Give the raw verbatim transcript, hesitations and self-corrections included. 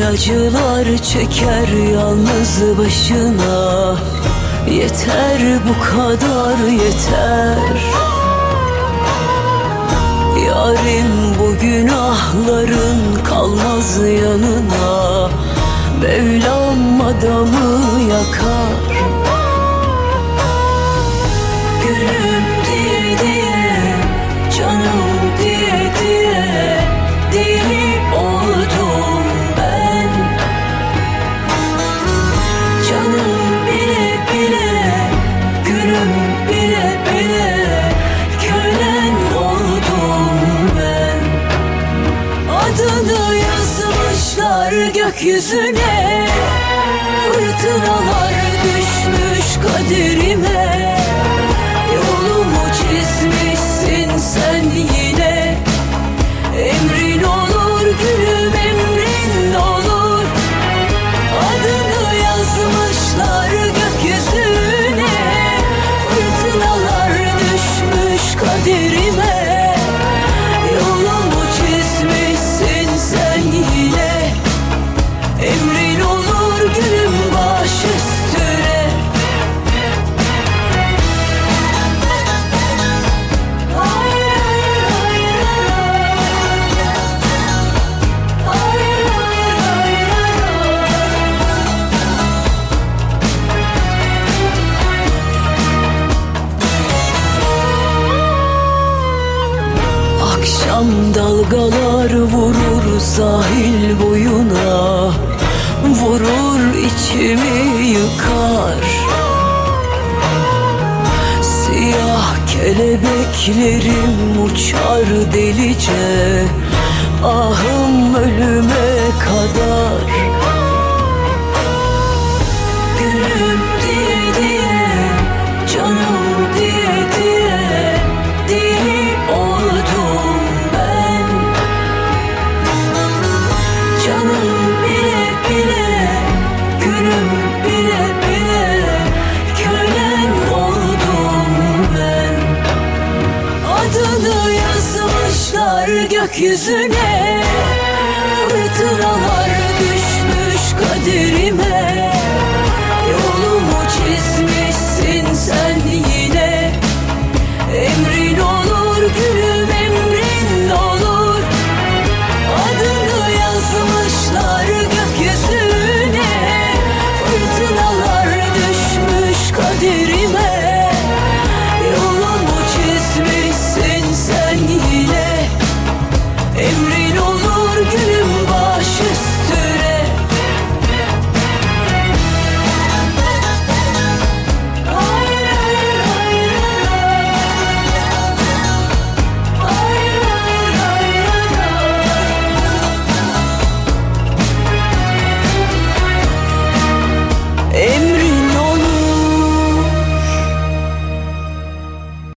acılar çeker yalnız başına. Yeter bu kadar yeter. Yarim bu günahların kalmaz yanına. Mevlam adamı yakar. Gülüm diye diye, canım diye diye deli oldum ben. Canım bile bile, gülüm bile bile kölen oldum ben. Adını yazmışlar gökyüzüne, fırtınalar düşmüş kaderime. Yolumu çizmişsin sen yine. Emrin olur gülüm, emrin olur. Adını yazmışlar gökyüzüne, fırtınalar düşmüş kaderime. Yolumu çizmişsin sen yine. Emrin olur gülüm, baş üstüne. Akşam dalgalar vurur sahil boyuna, vurur içimi yıkar. Siyah kelebeklerim uçar delice, ahım ölüme kadar. Gülüm diye diye, canım diye diye deli oldum ben. Canım bile bile, gülüm bile bile kölen oldum ben. Adını yazmışlar gökyüzüne,